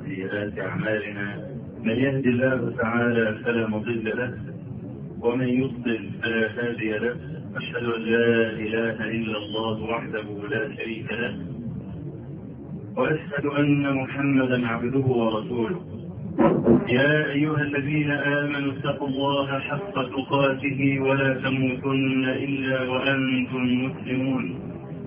سيئات أعمالنا، من يهد الله تعالى فلا مضل له، ومن يضلل فلا هادي له. أشهد أن لا إله إلا الله وحده لا شريك له، وأشهد أن محمدا عبده ورسوله. يا أيها الذين آمنوا اتقوا الله حق تقاته ولا تموتن إلا وأنتم مسلمون.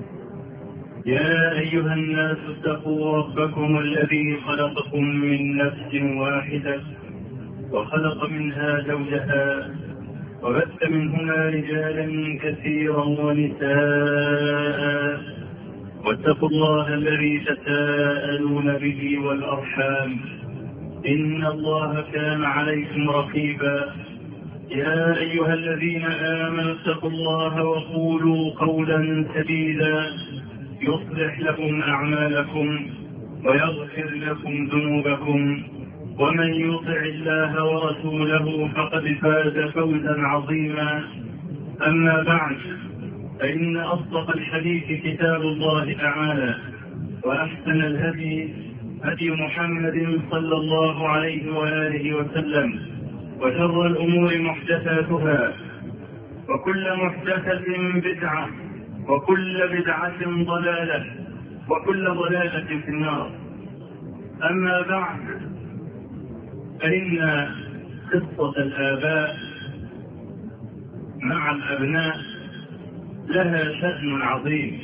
يا أيها الناس اتقوا ربكم الذي خلقكم من نفس واحدة وخلق منها زوجها وبث منهما رجالا كثيرا ونساء، واتقوا الله الذي تساءلون به والأرحام إن الله كان عليكم رقيبا. يا أيها الذين آمنوا اتقوا الله وقولوا قولا سديدا يصلح لكم أعمالكم ويغفر لكم ذنوبكم، ومن يطع الله ورسوله فقد فاز فوزا عظيما. أما بعد، فإن أصدق الحديث كتاب الله تعالى، وأحسن الهدي هدي محمد صلى الله عليه وآله وسلم، وشر الأمور محدثاتها، وكل محدثة بدعة، وكل بدعة ضلالة، وكل ضلالة في النار. أما بعد، فإن قصة الآباء مع الأبناء لها شأن عظيم،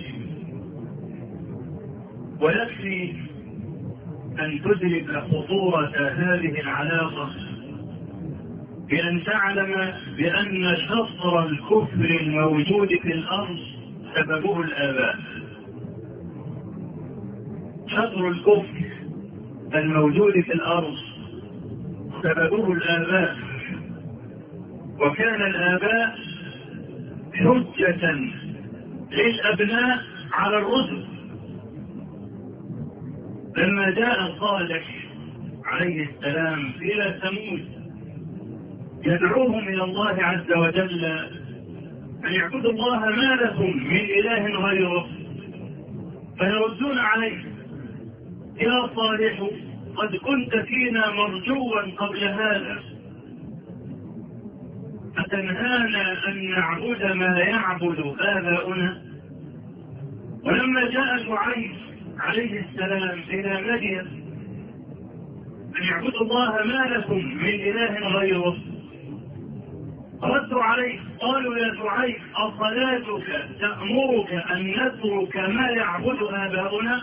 ويكفي أن تدرك خطورة هذه العلاقة بأن تعلم بأن شطر الكفر الموجود في الأرض سببه الآباء. شطر الكفر الموجود في الأرض سببه الآباء، وكان الآباء حجة للأبناء على الرسل. لما جاء صالح عليه السلام إلى ثمود يدعوهم إلى الله عز وجل أن يعبدوا الله ما لهم من إله غيره، فيردون عليه: يا صالح قد كنت فينا مرجوا قبل هذا، أتنهانا أن نعبد ما يعبد آباؤنا؟ ولما جاء شعيب عليه السلام إلى مدين أن يعبدوا الله ما لكم من إله غيره، ردوا عليه قالوا: يا شعيب أصلاتك تأمرك أن نترك ما يعبد آباؤنا؟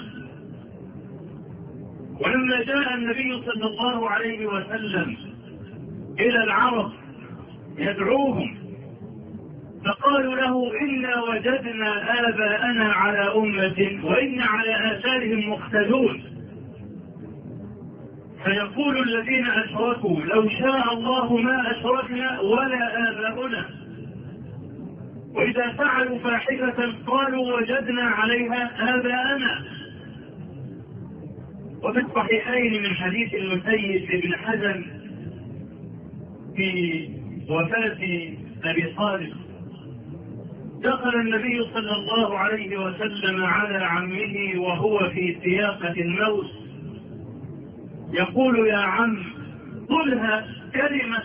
ولما جاء النبي صلى الله عليه وسلم إلى العرب يدعوهم فقالوا له: إنا وجدنا آباءنا على أمة وإنا على آثارهم مقتدون. فيقول الذين أشركوا: لو شاء الله ما أشركنا ولا آباؤنا. وإذا فعلوا فاحشة قالوا: وجدنا عليها آباءنا. وفي الصحيحين من حديث المسيب بن حزم في وفاة أبي طالب، دخل النبي صلى الله عليه وسلم على عمه وهو في سياقة الموت يقول: يا عم، قلها كلمة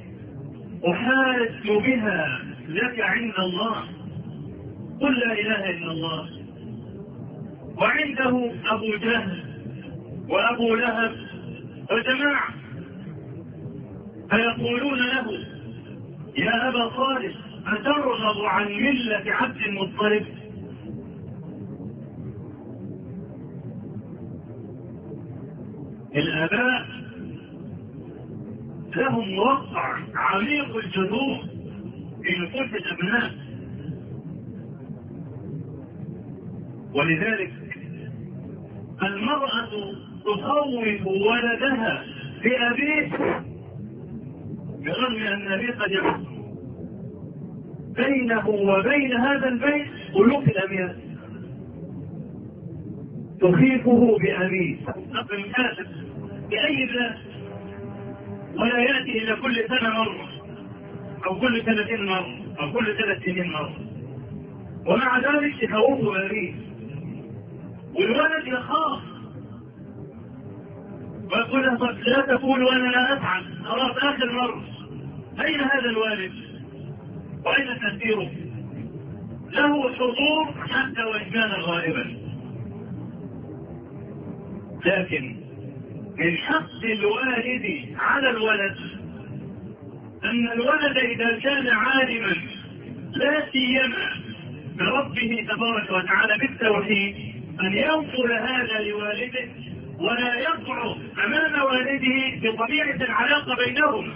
أحاج بها لك عند الله، قل لا إله إلا الله. وعنده أبو جهل وأبو لهب وجماعة فيقولون له: يا أبا طالب أترغب عن ملة عبد المطلب؟ الآباء لهم وقع عميق الجذور في نفوس الأبناء، ولذلك المرأة تخوف ولدها بأبيه برغم أن أبيه قد يكون بينه وبين هذا البيت ألوف الأميال، تخيفه بأبيه أقل كاتب بأي ذات، ولا يأتي إلى كل سنة مرة أو كل 30 مرة أو كل 3 سنين مرة، ومع ذلك تخوفه بأبيه، والولد يخاف ويقول له طب لا تقول وأنا لا أفعل، خلاص آخر مرة. أين هذا الوالد؟ وأين تأثيره؟ له حضور حتى وإن كان غائبا. لكن من حق الوالد على الولد أن الولد إذا كان عالما لا سيما بربه تبارك وتعالى بالتوحيد أن ينقل هذا لوالده ولا يضعف أمام والده بطبيعة العلاقة بينهما.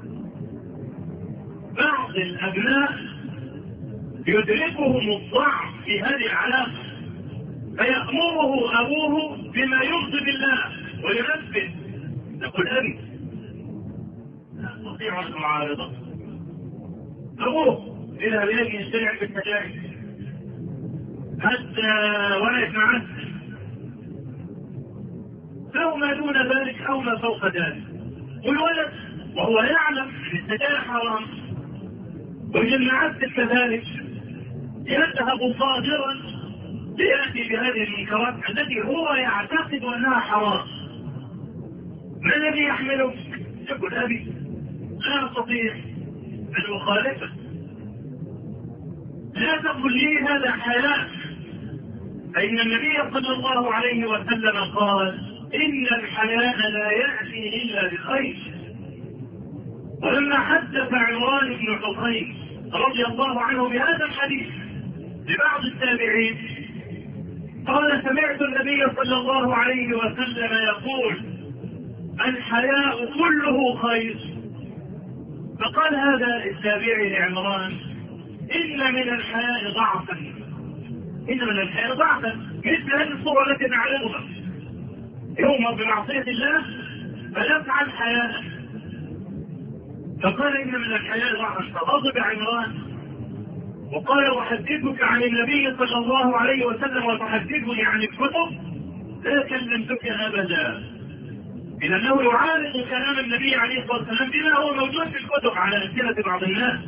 بعض الأبناء يدركهم الضعف في هذه العلاقة فيأمره أبوه بما يغضب الله وينفذ. يقول أبي لا أستطيع المعارضة. أبوه إذا بيجي يشتري علبة سجاير حتى ولا يسمع أو ما دون ذلك أو ما فوق ذلك. والولد وهو يعلم أن السجاير حرام والجماعات كذلك يذهب صادرا ليأتي بهذه المنكرات التي هو يعتقد أنها حرام. ما الذي يحمله؟ يقول أبي لا أستطيع أن أخالفه. لا تقل لي هذا حياء، فإن النبي صلى الله عليه وسلم قال إن الحياء لا يأتي إلا بخير. ولما حدث عمران بن حصين رضي الله عنه بهذا الحديث لبعض التابعين قال سمعت النبي صلى الله عليه وسلم يقول الحياء كله خير. فقال هذا التابعي لعمران إن من الحياء ضعفا، إن من الحياء ضعفا، مثل هذه الصورة التي نعلمها يؤمر بمعصية الله فيفعل حياء. فقال إن من الحياء ضعفا، فغضب عمران وقال أحدثك عن النبي صلى الله عليه وسلم وتحدثني عن الكتب؟ لا كلمتك أبدا. إذا أنه يعارض كلام النبي عليه الصلاة والسلام بما هو موجود في الكتب على أمثلة بعض الناس.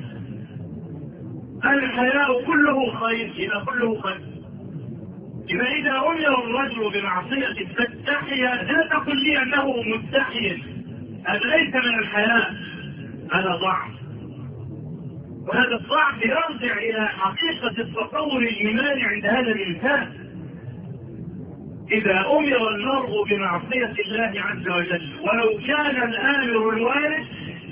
الحياء كله خير، إذا كله خير. إذا أمر الرجل بمعصية فاستحي لا تقل لي أنه مستحي، هذا ليس من الحياء، هذا ضعف. وهذا الضعف يرجع إلى حقيقة التصور الإيماني عند هذا الإنسان. إذا أمر المرء بمعصية الله عز وجل ولو كان الآمر الوالد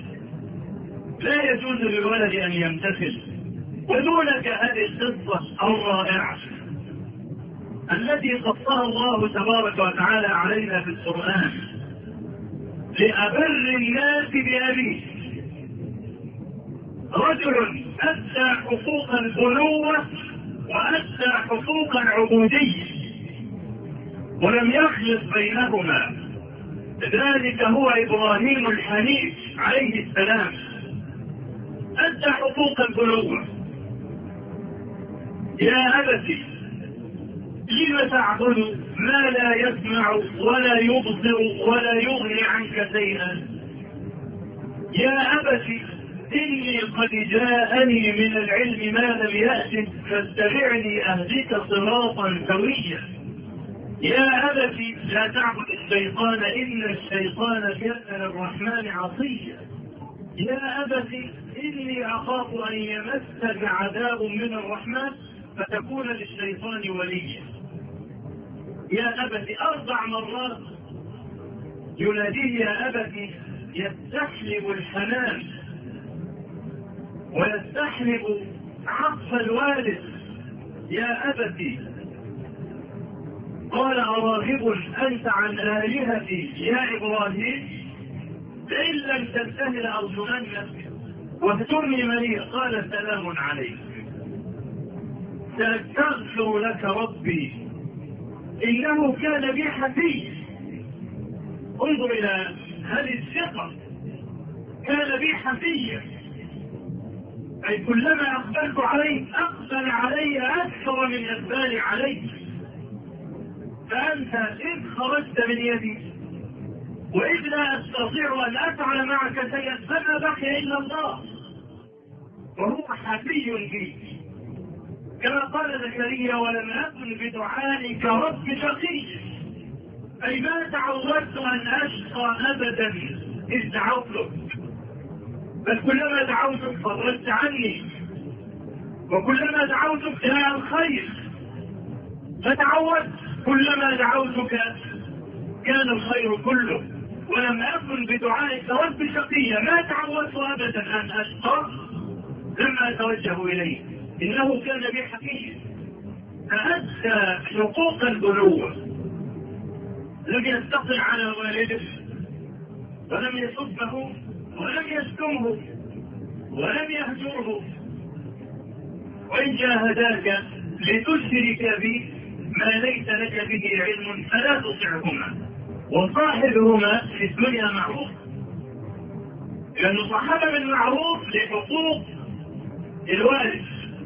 لا يجوز للولد أن يمتثل. ودونك هذه القصة الرائعة التي قصها الله تبارك وتعالى علينا في القرآن لأبر الناس بأبيه. رجل أدى حقوق البنوة وأدى حقوق العبودية ولم يخلط بينهما، ذلك هو إبراهيم الحنيف عليه السلام. أدى حقوق البنوة. يا أبتي لم تعبد ما لا يسمع ولا يبصر ولا يغني عنك شيئا؟ يا أبتي إني قد جاءني من العلم ما لم يأتك فاتبعني أهدك صراطا سويا. يا أبتي لا تعبد الشيطان إن الشيطان كان للرحمن عصيا. يا أبتي إني أخاف أن يمسك عذاب من الرحمن فتكون للشيطان وليا. يا أبتي 4 مرات يناديه يا أبتي، يستحلب الحنان ويستحلب عطف الوالد. يا أبتي قال أراغب أنت عن آلهتي يا إبراهيم؟ لئن لم تنته لأرجمنك واهجرني مليا. قال سلام عليك سأستغفر لك ربي إنه كان بي حفيا. انظر إلى هذه الثقة، كان بي حفيا، أي كلما أقبلت عليه أقبل علي أكثر من إقبالي عليه. فأنت إذ خرجت من يدي وإذ لا أستطيع أن أفعل معك شيئا فما بقي إلا الله، وهو حفي بي كما قال زكريا ولم أكن بدعائك رب شقي. أي ما تعودت أن أشقى أبدا إذ دعوتك، بل كلما دعوتك فرجت عني، وكلما دعوتك جاء الخير، فتعودت كلما دعوتك كان الخير كله، ولم أكن بدعائك رب شقيا. ما تعودت أبدا أن أشقى لما أتوجه إليه، إنه كان بي حكيم، فأدى حقوق الألوة، لم يستطع على والده ولم يسبه ولم يشتمه ولم يهجره، وإن جاهداك لتشرك بي ما ليس لك به علم فلا تطعهما وصاحبهما في الدنيا معروف، لأنه صاحب بالمعروف لحقوق الوالد.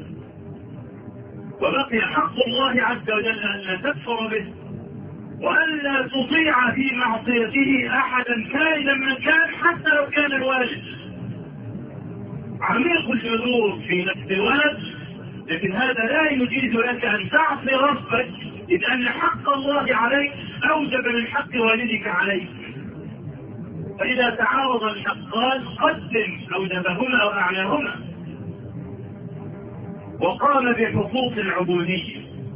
وبقي حق الله عز وجل أن لا تكفر به وأن لا تطيع في معصيته أحدا كائنا من كان، حتى لو كان الوالد. عميق الجذور في نفس الولد، لكن هذا لا يجيز لك أن تعصي ربك، إذ أن حق الله عليك أوجب من حق والدك عليك. فإذا تعارض الحقان قدم أوجبهما وأعلاهما. وقام بحقوق العبودية.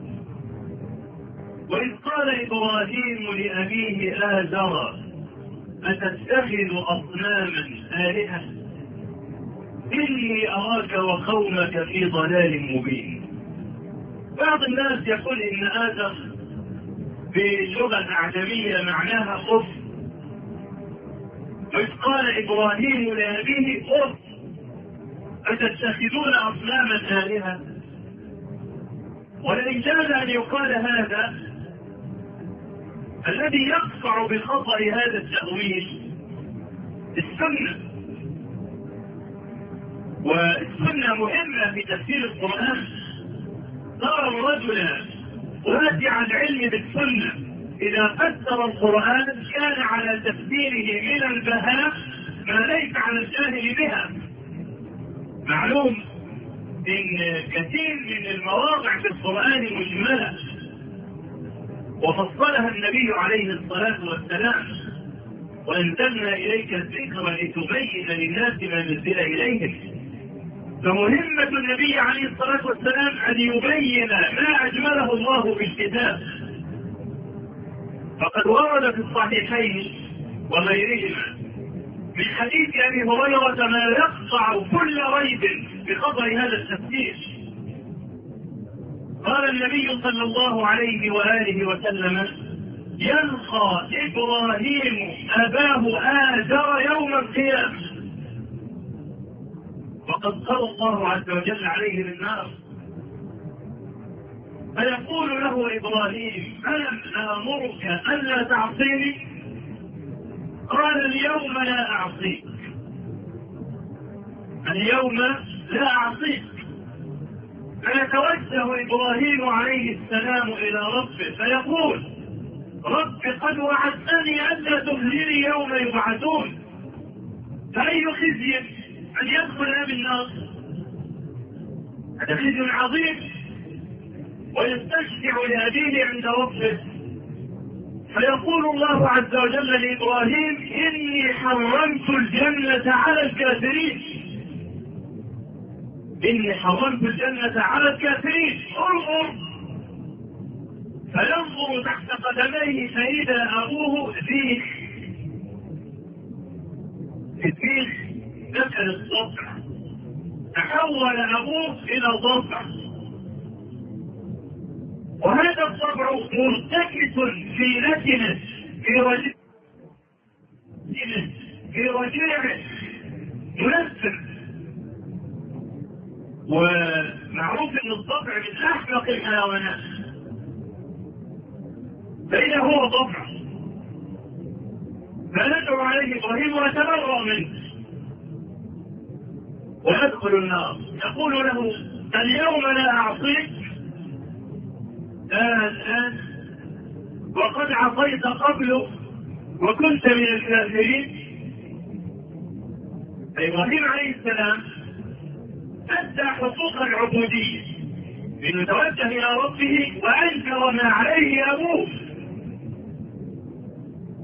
وإذ قال إبراهيم لأبيه آزر أتتخذ أصناما آلهة إني أراك وقومك في ضلال مبين. بعض الناس يقول إن آزر باللغة الأعجمية معناها أف. وإذ قال إبراهيم لأبيه أف أتتخذون أصناما آلهة. ولئن جاز أن يقال هذا، الذي يقطع بخطأ هذا التأويل السنة، والسنة مهمة في تفسير القرآن. ترى الرجل واسع العلم بالسنة إذا فسر القرآن كان على تفسيره من البهاء ما ليس على الجاهل بها. معلوم إن كثير من المواضع في القرآن مجملة وفصلها النبي عليه الصلاة والسلام، وأنزلنا إليك الذكر لتبين للناس ما نزل إليهم. فمهمة النبي عليه الصلاة والسلام أن يبين ما أجمله الله في الكتاب. فقد ورد في الصحيحين وغيرهما من حديث أبي هريرة ما يقطع كل ريب بخطأ هذا التفسير. قال النبي صلى الله عليه وآله وسلم: يلقى إبراهيم أباه آزر يوم القيامة، وقد قضى الله عز وجل عليه بالنار، فيقول له إبراهيم: ألم آمرك ألا تعصيني؟ قال: اليوم لا أعصيك، اليوم لا أعصيك. فيتوجه إبراهيم عليه السلام إلى ربه فيقول: رب قد وعدتني ألا تخزني يوم يبعثون، فأي خزي أن يدخل أبي النار؟ هذا خزي عظيم. ويستشفع لأبيه عند ربه فيقول الله عز وجل لإبراهيم: إني حرمت الجنة على الكافرين، إني حرمت الجنة على الكافرين. انظر، فينظر تحت قدميه فإذا أبوه ذيخ. الذيخ نزل الضبع، تحول أبوه إلى ضبع، وهذا الضبع مرتكز في لسنه في رجيعه منفر. ومعروف ان الضبع من احمق الحيوانات، فإذا هو ضبع فندعو عليه إبراهيم ويتبرأ منه ويدخل النار. يقول له: اليوم لا أعصيك، الآن وقد عصيت قبل وكنت من الكافرين. إبراهيم عليه السلام أدى حقوق العبودية إنه توجه إلى ربه وأنكر ما عليه أبوه،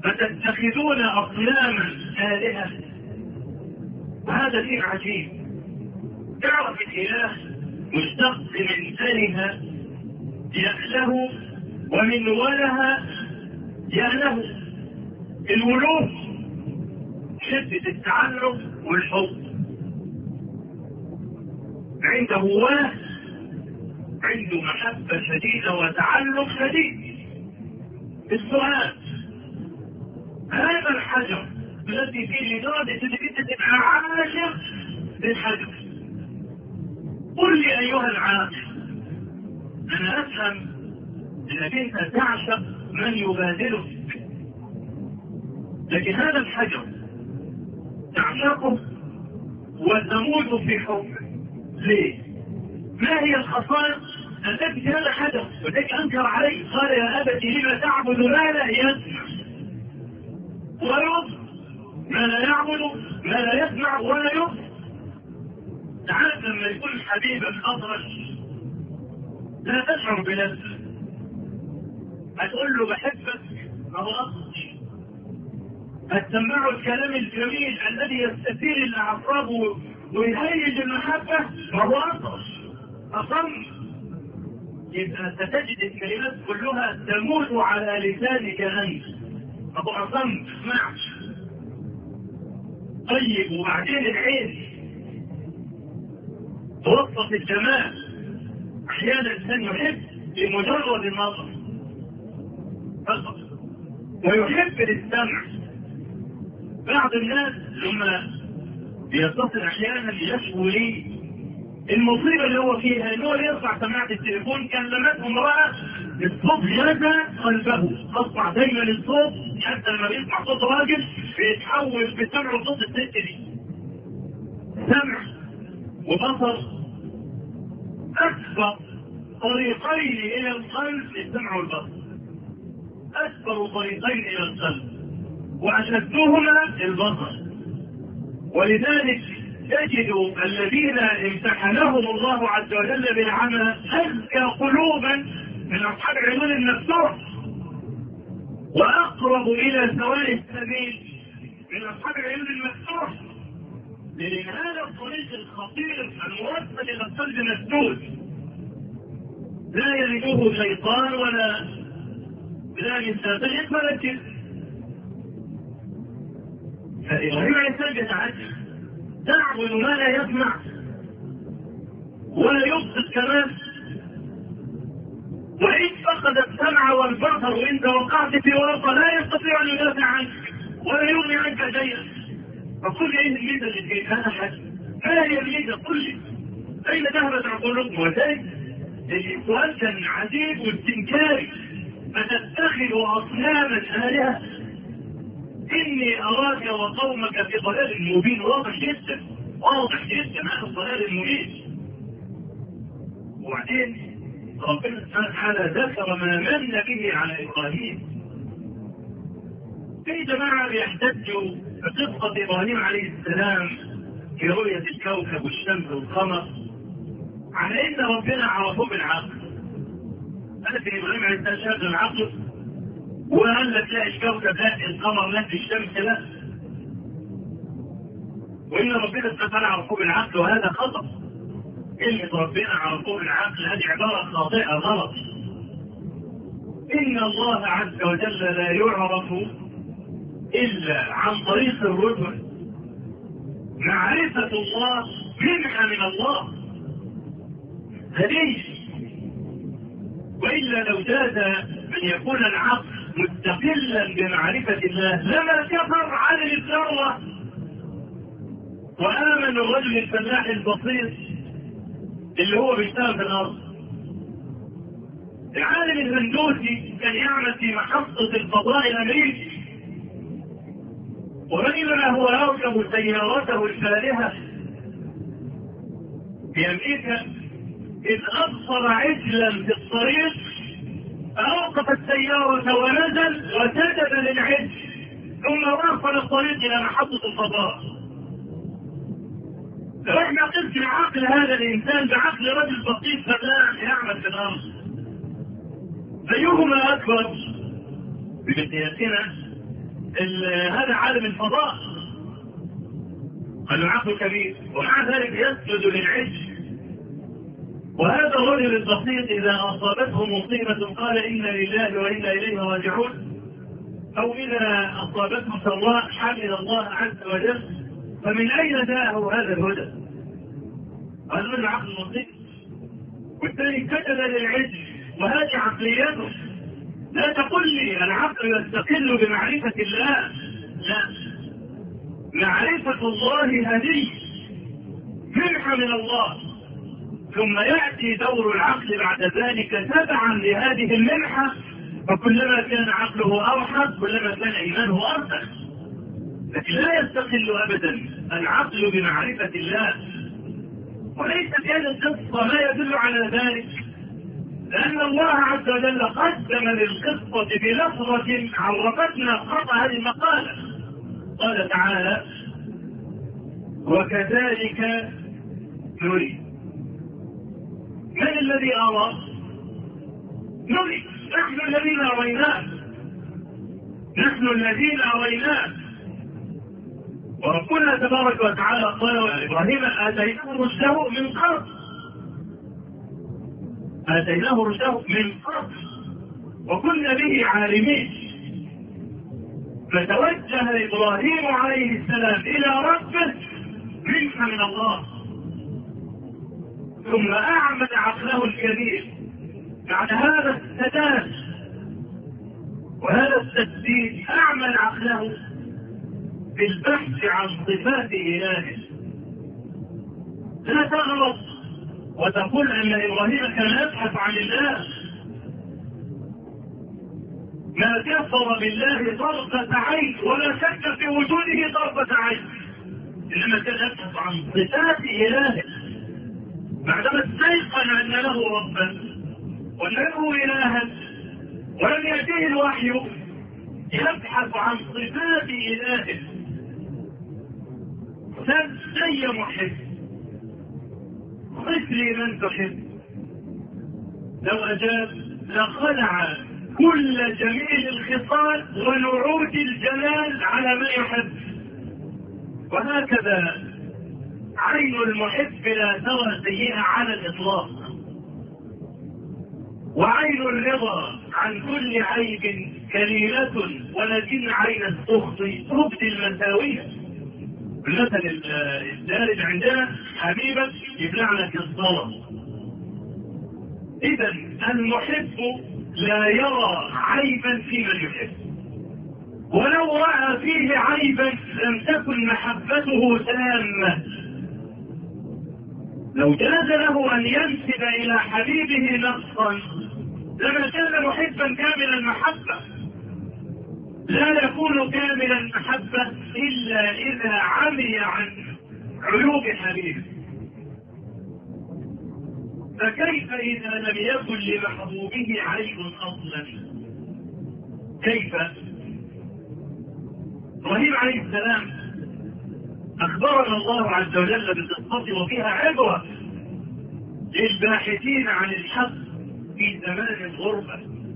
فتتخذون أصناما آلهة. وهذا شيء عجيب. تعرف الإله مشتق من آلهة يأله، ومن وله يأله. الولوف شدة التعلق والحب، عنده وله، عنده محبة شديدة وتعلق شديد. السؤال: هذا الحجر الذي فيه لدرجة انك انت تبقى عاشق للحجر، قل لي ايها العاقل، انا افهم انك انت تعشق من يبادلك، لكن هذا الحجر تعشقه وتموت في حبه، ليه؟ ما هي الخصائص التي في هذا الحجر؟ وذلك انكر عليه، قال: يا ابت لما تعبد ما لا يسمع ويبصر، ما لا يعبد ما لا يسمع ولا يبصر. تعال لما يكون حبيبك اضرج لا تشعر بلذة، هتقول له بحبك ما هو اضرج، هتسمعه الكلام الجميل الذي يستثير الاعصاب ويهيج المحبه ما هو اضرج اصم. يبقى ستجد الكلمات كلها تموت على لسانك انت، ابو اصم اسمع. طيب وبعدين العين توصف الجمال، احيانا الانسان يحب لمجرد النظر فقط، ويحب للسمع. بعض الناس لما يتصل احيانا يشكو لي المصيبه اللي هو فيها، ان هو يرفع سماعه التليفون كلمته امراه الصوت غزا قلبه، اصبح دايما الصوت حتى لما بيسمع صوت راجل بيتحول بسمع صوت الست دي. سمع وبصر اكبر طريقين الى القلب السمع والبصر، اكبر طريقين الى القلب واشدهما البصر. ولذلك تجد الذين امتحنهم الله عز وجل بالعمى أزكى قلوبا من أصحاب العيون المفتوح، وأقرب إلى سواء السبيل من أصحاب العيون المفتوح، لأن هذا الطريق الخطير الموصل إلى القلب مسدود، لا يلده شيطان ولا يستطيع ولا جن. فإبراهيم عليه السلام يتعجب: تعبد ما لا يسمع ولا يبصر كمان، وإن فقد السمع والبصر وإنت وقعت في ورطة لا يستطيع أن يدافع عنك ولا يغني عنك شيئا. فقل لي أين الميزة اللي فيك؟ هذا حاجة، ما هي الميزة؟ قل لي أين ذهبت عقولكم؟ وذلك السؤال كان عجيب واستنكاري: أتتخذ أصناما آلهة؟ إني أراك وقومك في ضلال مبين. واضح جدا واضح جدا هذا الضلال المبين. وبعدين ربنا سبحانه وتعالى ذكر ما من به على إبراهيم. في جماعة بيحتجوا بقصة إبراهيم عليه السلام في رؤية الكوكب والشمس والقمر على إن ربنا عرفوه بالعقل. قال في إبراهيم عليه السلام شاف العقل وقال لك لا الكوكب لا، القمر لا، الشمس لا، وإن ربنا سبحانه وتعالى عرفوه بالعقل، وهذا خطأ. كلمة ربنا عرفوه بالعقل هذه عبارة خاطئة غلط. إن الله عز وجل لا يعرف إلا عن طريق الرسل. معرفة الله منحة من الله هدية، وإلا لو جاز أن يكون العقل مستقلا بمعرفة الله لما كفر عن الذرة وآمن الرجل الفلاح البسيط اللي هو بيشتغل في الأرض. العالم الهندوسي كان يعمل في محطة الفضاء الأمريكي، وبينما هو يركب سيارته الفارهة في أمريكا إذ أبصر عجلا في الطريق، أوقف السيارة ونزل وسجد للعجل، ثم واصل الطريق إلى محطة الفضاء. لو احنا قسم عقل هذا الإنسان بعقل رجل بسيط فلاح يعمل في الأرض، أيهما أكبر؟ بمقياسنا هذا عالم الفضاء، قالوا عقل كبير، ومع ذلك يسجد للعجل. وهذا الرجل البسيط إذا أصابته مصيبة قال إنا لله وإنا إليه راجعون، أو إذا أصابته سراء حمد الله عز وجل. فمن أين جاءه هذا الهدى؟ هذا من العقل البسيط. والثاني سجد للعجل، وهذه عقليته. لا تقل لي العقل يستقل بمعرفة الله، لا، معرفة الله هدي منحة من الله، ثم يأتي دور العقل بعد ذلك تبعا لهذه المنحة. فكلما كان عقله أرحب كلما كان إيمانه أرسخ. لكن لا يستقل أبدا العقل بمعرفة الله. وليس في هذه القصة ما يدل على ذلك، لأن الله عز وجل قدم للقصة بلفظة عرفتنا خطأ هذه المقالة. قال تعالى: وكذلك نري. من الذي أرى؟ نري، نحن الذين أريناه، نحن الذين أريناه. وربنا تبارك وتعالى قال: وإبراهيم آتيناه رشده من قبل، آتيناه رشده من قبل وكنا به عالمين. فتوجه إبراهيم عليه السلام إلى ربه منحة من الله، ثم أعمد عقله الكبير بعد هذا السداد وهذا التسديد، أعمل عقله بالبحث عن صفات إلهه. لا تغلط وتقول أن إبراهيم كان يبحث عن الله. ما كفر بالله طرفة عين ولا شك في وجوده طرفة عين، إنما كان يبحث عن صفات إلهه. بعدما استيقن أن له ربا وأن له إلها ولم يأتيه الوحي، يبحث عن صفات إلهه. أي محب، صف لي من تحب. لو أجاب لخلع كل جميل الخصال ونعوت الجلال على من يحب. وهكذا عين المحب لا ترى سيئة على الإطلاق، وعين الرضا عن كل عيب كليلة، ولكن عين السخط تبدي المساوية. المثل الدارج عندنا: حبيبك يبلع لك الصلاة. إذا المحب لا يرى عيبا في من يحب، ولو رأى فيه عيبا لم تكن محبته تامة. لو جاز له أن ينسب إلى حبيبه نقصا لما كان محبا كامل المحبة. لا يكون كامل المحبة إلا إذا عمي عن عيوب حبيبه. فكيف إذا لم يكن لمحبوبه عيب أصلا؟ كيف؟ إبراهيم عليه السلام أخبرنا الله عز وجل بالقصة وفيها عبرة للباحثين عن الحق في زمان الغربة.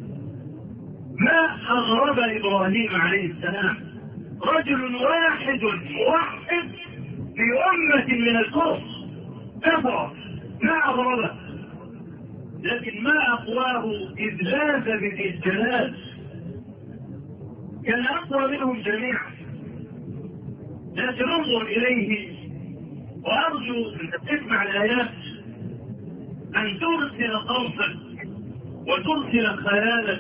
ما أغرب إبراهيم عليه السلام، رجل واحد موحد في أمة من الكفر كفر، ما أغربه. لكن ما أقواه إذ لاذ بذي الجلال، كان أقوى منهم جميعا. لكن انظر إليه، وأرجو أن تسمع الآيات، أن ترسل قوسك وترسل خيالك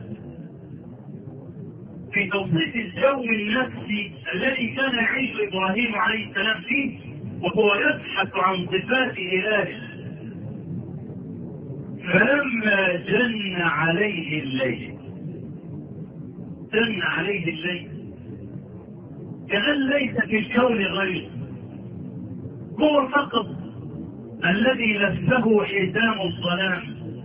في توصيف الجو النفسي الذي كان يعيش إبراهيم عليه السلام فيه وهو يبحث عن صفات إلهه. فلما جن عليه الليل، جن عليه الليل كأن ليس في الكون غيره، هو فقط الذي لفه حزام الظلام.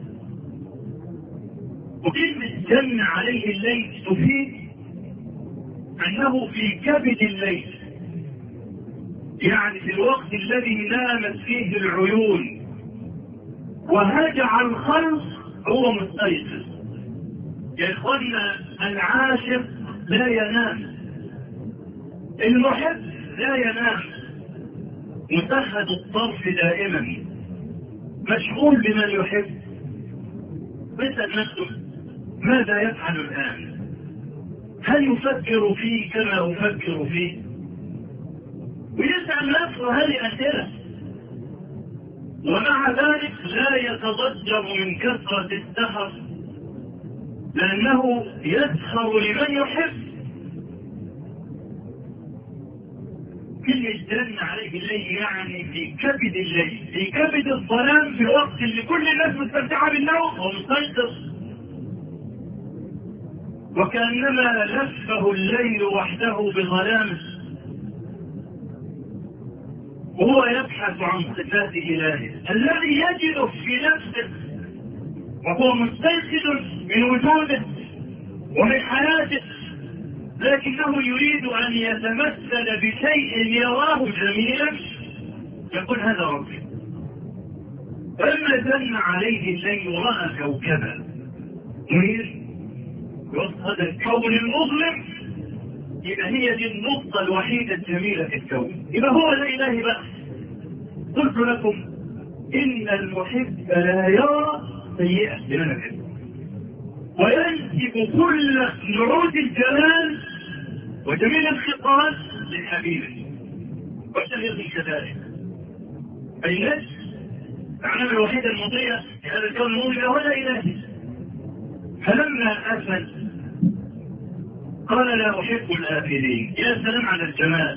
وكلمة جن عليه الليل تفيد أنه في كبد الليل، يعني في الوقت الذي نامت فيه العيون وهجع الخلق هو مستيقظ. يا إخوانا، العاشق لا ينام، المحب لا ينام، مسهد الطرف دائما، مشغول بمن يحب. يسأل نفسه ماذا يفعل الآن؟ هل يفكر فيه كما أفكر فيه؟ ويسأل نفسه هذه أسئلة، ومع ذلك لا يتضجر من كثرة السخر، لأنه يسخر لمن يحب. كلمة جن عليه الليل يعني في كبد الليل، في كبد الظلام، في الوقت اللي كل الناس مستمتعة بالنوم ومستيقظ، وكأنما لفه الليل وحده بظلامه، وهو يبحث عن صفات إلهه الذي يجده في نفسه وهو مستيقظ من وجوده ومن حياته، لكنه يريد أن يتمثل بشيء يراه جميلا، يقول هذا ربي. فلما زن عليه الليل رأى كوكبا منير وسط هذا الكون المظلم، يبقى هي دي النقطة الوحيدة الجميلة في الكون، يبقى هو الإله بقى. قلت لكم إن المحب لا يرى سيئة لمن يحب، وينسب كل نعوت الجلال وجميل الخطاب للحبيب، والشهير كذلك. فالناس العلامة الوحيدة المضيئة في هذا الكون المظلم هو إلهي. فلما أسد قال لا أحب الآفلين. يا سلام على الجمال،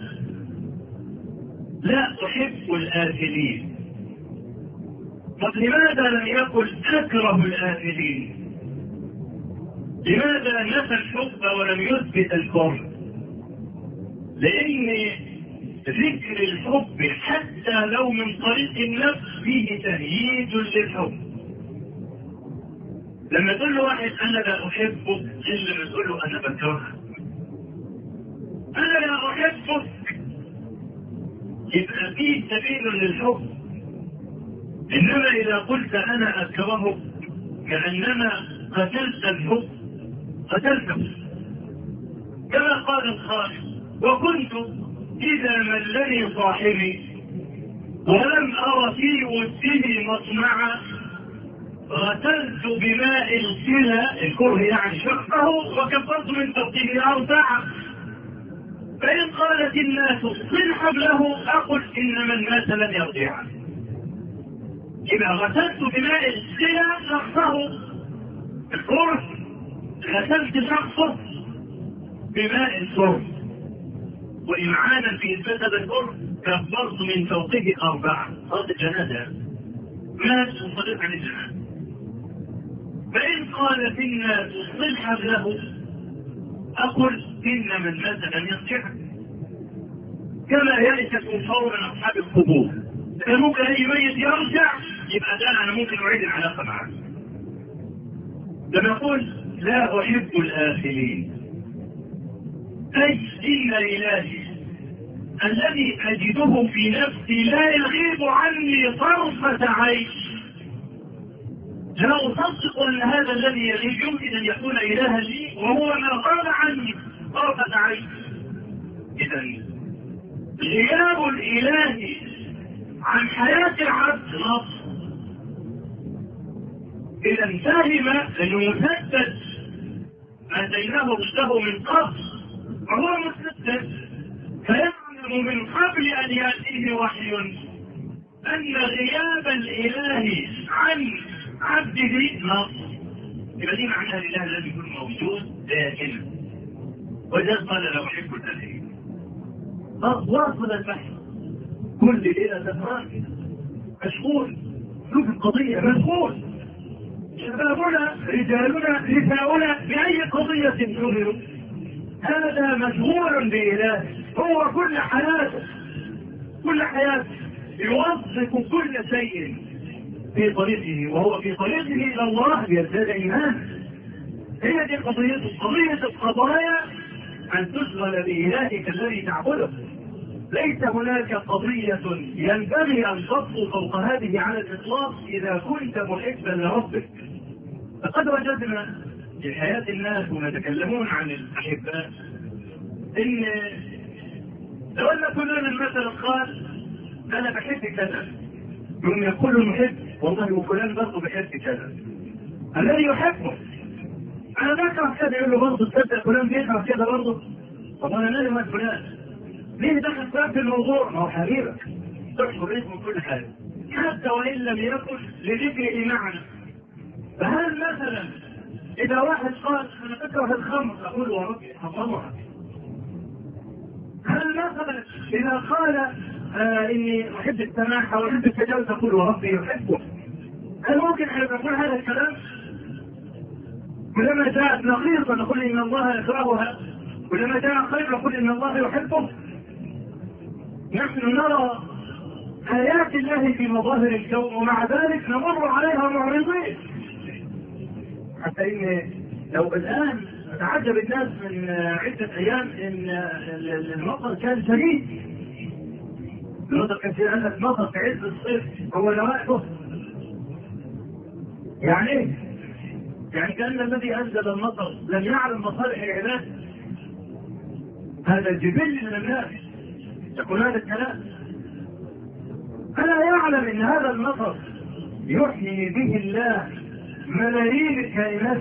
لا أحب الآفلين. طب لماذا لم يقل أكره الآفلين؟ لماذا نفى الحب ولم يثبت الكره؟ لأن ذكر الحب حتى لو من طريق النفس فيه تهييج للحب. لما تقول له واحد أنا لا أحبك إلا تقول له أنا بكرهك، أنا لا أحبك، يبقى فيه سبيل للحب. إنما إذا قلت أنا أكرهك كأنما قتلت الحب، قتلته. كما قال الخالق وكنت إذا ملني صاحبي ولم أر في وده مطمعا غسلت بماء الكلى، الكره يعني شقه، وكفرت من تركه أربعة. فإن قالت الناس صل حبله أقل إن من مات لن يرجع. إذا غسلت بماء الكلى شخصه الكره، غسلت شخصه بماء الكره، وإمعانا في إثبات هذا الكره كفرت من فوقه أربعة. صوت الجنازة مات وصدق عن الجنازة. فإن قالت الناس صل حبله أقل إن من مات لن يرجع. كما يئست فورا أصحاب القبور، إذا ممكن أي ميت يرجع يبقى ده أنا ممكن أعيد العلاقة معه. لما يقول لا أحب الآخرين، أي إن إلهي الذي أجده في نفسي لا يغيب عني طرفة عين. لا أصدق أن هذا الذي يغيب يمكن أن يكون إلها لي وهو ما غاب عني طرفة عين. إذا غياب الإله عن حياة العبد نص. إذا فهم أنه مسدد أتيناه رشده من قبل وهو مسدد، فيعلم من قبل أن يأتيه وحي أن غياب الإله عن عبده نص. يبقى دي معناها الإله الذي يكون موجود دائما. وإذا قال لا أحب الآخرين واصل البحث كل ليلة سهران مشغول، شوف القضية مشغول، شبابنا رجالنا نساؤنا بأي قضية شغلوا، هذا مشغول بإله. هو كل حياته يوظف كل شيء في طريقه، وهو في طريقه إلى الله يزداد إيمان. هي دي قضيته، قضية القضايا أن تشغل بإلهك الذي تعبده. ليس هناك قضية ينبغي أن تسقط فوق هذه على الإطلاق إذا كنت محبا لربك. فقد وجدنا في حياة الناس ونتكلمون عن الأحباء إن لو أن كلنا مثلا قال أنا بحب كذا، يوم يقول المحب والله وفلان برضه بحب كذا، الذي يحبه أنا بكره كذا يقول له برضه تصدق فلان بيكره كذا برضه. طب أنا مالي مال فلان؟ ليه دخل فلان في الموضوع؟ ما هو حبيبك تحضر اسمه كل حاجة حتى وإن لم يكن لذكره معنى. فهل مثلا إذا واحد قال أنا بكره الخمر أقول له ربي حرمها؟ هل مثلا إذا قال إني أحب السماحة وأحب التجاوز أقول وربي يحبه؟ هل ممكن أن نقول هذا الكلام؟ كلما جاءت نقيضة نقول إن الله يكرهها، كلما جاء خير نقول إن الله يحبه. نحن نرى آيات الله في مظاهر الكون ومع ذلك نمر عليها معرضين. حتى إن لو الآن تعجب الناس من عدة أيام إن المطر كان شديد، المطر كان شديد، أن المطر في عز الصيف هو نوائحه يعني إيه؟ يعني كأن الذي أنزل المطر لم يعلم مصالح العباد. هذا الجبل من الناس يقول هذا الكلام، ألا يعلم إن هذا المطر يحيي به الله ملايين الكائنات؟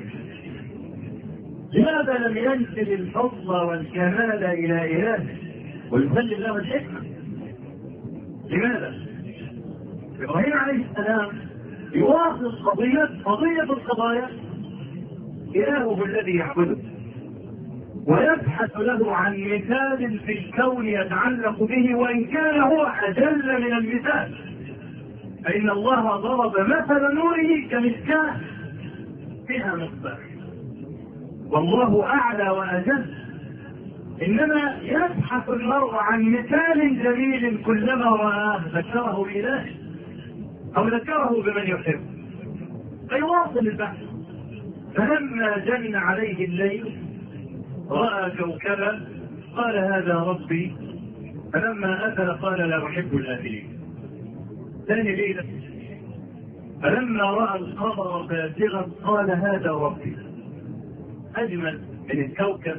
لماذا لم ينزل الفضل والكمال إلى إله ويسلم له الحكمة؟ لماذا؟ إبراهيم عليه السلام يواصل قضية القضايا، إلهه الذي يعبده، ويبحث له عن مثال في الكون يتعلق به وإن كان هو أجل من المثال. فإن الله ضرب مثل نوره كمشكاة فيها مصباح، والله أعلى وأجل. إنما يبحث المرء عن مثال جميل كلما رآه ذكره بإلهه أو ذكره بمن يحب فيواصل البحث. فلما جن عليه الليل رأى كوكبا قال هذا ربي، فلما أفل قال لا أحب الآفلين. ثاني ليلة فلما رأى القمر بازغا قال هذا ربي، أجمل من الكوكب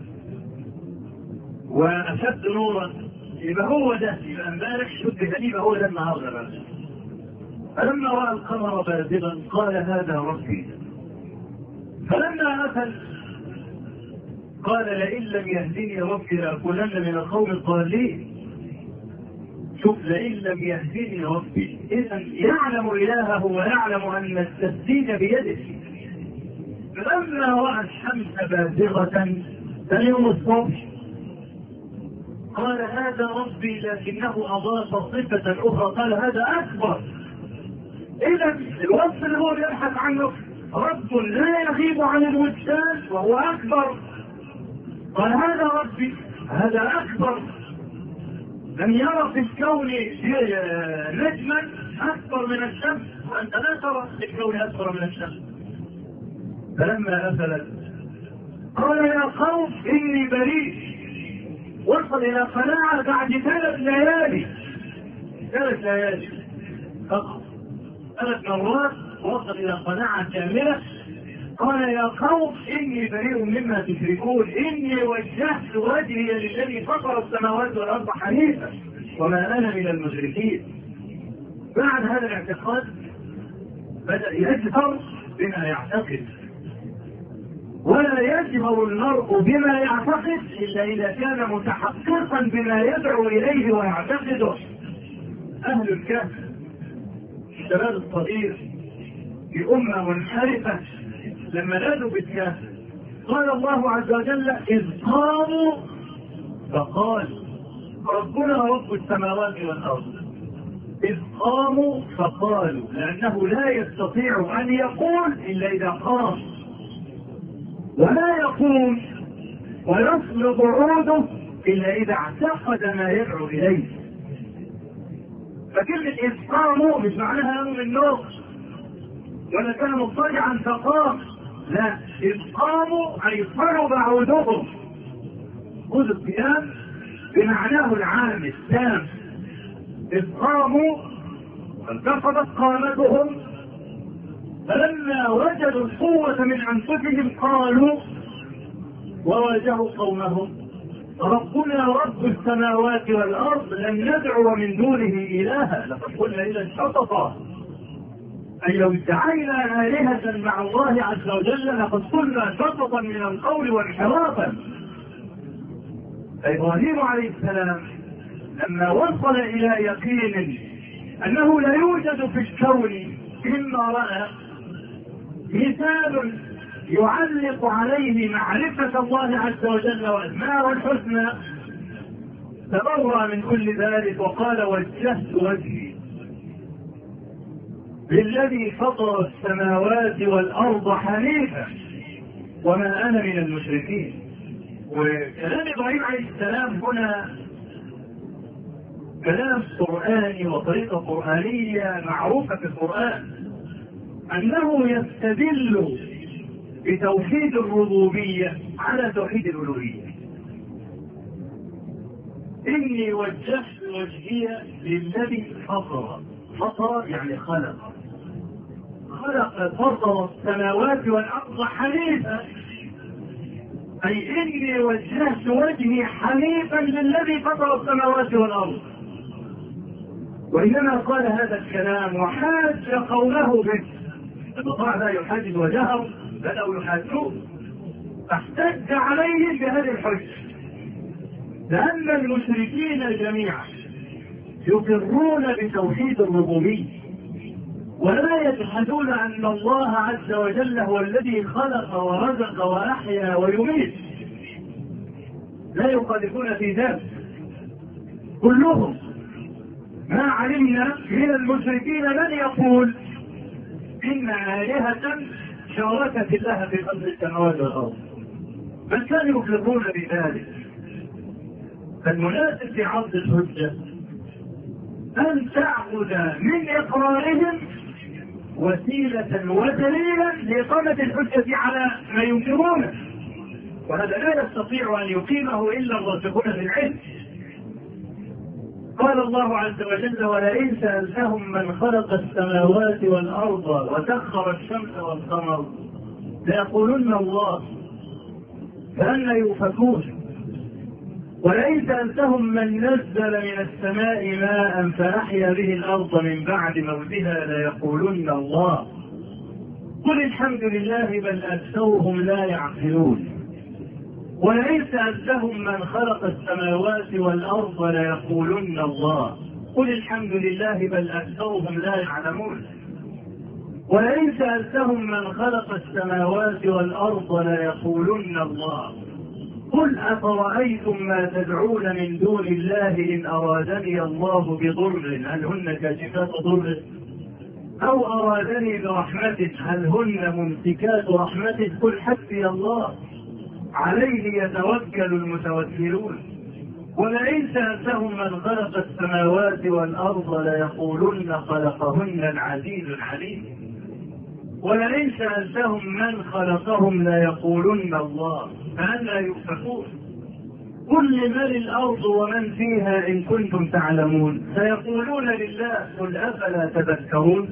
وأشد نورا، يبقى هو ده، يبقى امبارح شد يبقى هو ده النهارده بقى. فلما رأى القمر بازغا قال هذا ربي، فلما أفل قال لئن لم يهدني ربي لأكونن من القوم الضالين. شوف، لئن لم يهدني ربي، إذا يعلم إلهه ويعلم أن التسديد بيده. فلما رأى الشمس بازغة يوم الصبح قال هذا ربي، لكنه أضاف صفة أخرى قال هذا أكبر. إذا الوصف اللي هو بيبحث عنه رب لا يغيب عن الوجدان وهو أكبر. قال هذا ربي، هذا أكبر. لم يرى في الكون نجما أكبر من الشمس، وأنت لا ترى في الكون أكبر من الشمس. فلما أفلت قال يا قوم إني بريء. وصل إلى قناعة بعد 3 ليالي فقط، 3 مرات وصل إلى قناعة كاملة. قال يا قوم إني بريء مما تشركون، إني وجهت وجهي للذي فطر السماوات والأرض حنيفا وما أنا من المشركين. بعد هذا الاعتقاد بدأ يجبر بما يعتقد، ولا يجبر المرء بما يعتقد إلا إذا كان متحققا بما يدعو إليه ويعتقده. أهل الكهف الشباب الصغير في أمة منحرفة لما نادوا بالكهف قال الله عز وجل إذ قاموا فقال ربنا رب السماوات والأرض. إذ قاموا فقالوا، لأنه لا يستطيع أن يقول إلا إذا قام، ولا يقوم ويصلب عوده إلا إذا اعتقد ما يدعو إليه. فكلمة إذ قاموا مش معناها قاموا من النوم ولا كان مضطجعا فقام، لا، إذ قاموا أي صلب عودهم. خذ القيام بمعناه العام التام. إذ قاموا انتفضت قامتهم، فلما وجدوا القوة من أنفسهم قالوا وواجهوا قومهم ربنا رب السماوات والأرض لن ندعو من دونه إلها لقد قلنا إذا شططا، أي لو ادعينا آلهة مع الله عز وجل لقد قلنا شططا من القول وانحرافا. إبراهيم عليه السلام لما وصل إلى يقين أنه لا يوجد في الكون مما رأى مثال يعلق عليه معرفة الله عز وجل وأسماءه الحسنى، تبرأ من كل ذلك وقال وجهت وجهي للذي فطر السماوات والأرض حنيفا وما أنا من المشركين. وكلام إبراهيم عليه السلام هنا كلام قرآني وطريقة قرآنية معروفة في القرآن، أنه يستدل بتوحيد الربوبية على توحيد الألوهية. إني وجهت وجهي للذي فطر يعني خلق فطر السماوات والأرض حنيفا، أي إني وجهت وجهي حنيفا للذي فطر السماوات والأرض. وإنما قال هذا الكلام وحاج قوله به، لما طلع لا يحاجز وجهه بدأوا يحاجوه، فاحتج عليهم بهذه الحجة، لأن المشركين جميعا يقرون بتوحيد الربوبية ولا يجحدون أن الله عز وجل هو الذي خلق ورزق وأحيا ويميت، لا يخالفون في ذلك كلهم. ما علمنا من المشركين من يقول إن آلهة شاركت الله في خلق السماوات والأرض، بل كانوا يقرون بذلك. فالمناسب في عرض الحجة أن تأخذ من إقرارهم وسيلة ودليلا لإقامة الحجة على ما ينكرونه، وهذا لا يستطيع أن يقيمه إلا الراسخون في العلم. قال الله عز وجل ولئن سألتهم من خلق السماوات والأرض وسخر الشمس والقمر ليقولن الله فأنى يؤفكون. ولئن سألتهم من نزل من السماء ماء فأحيا به الأرض من بعد موتها ليقولن الله قل الحمد لله بل أكثرهم لا يعقلون. ولئن سألتهم من خلق السماوات والأرض ليقولن الله قل الحمد لله بل أكثرهم لا يعلمون. ولئن سألتهم من خلق السماوات والأرض ليقولن الله قل أفرأيتم ما تدعون من دون الله إن أرادني الله بضر هل هن كاشفات ضره أو أرادني برحمته هل هن ممسكات رحمته قل حسبي الله عليه يتوكل المتوكلون. ولئن سألتهم من خلق السماوات والأرض ليقولن خلقهن العزيز العليم. ولئن سألتهم من خلقهم ليقولن الله فأنى يؤفكون. قل لمن الأرض ومن فيها إن كنتم تعلمون سيقولون لله قل أفلا تذكرون.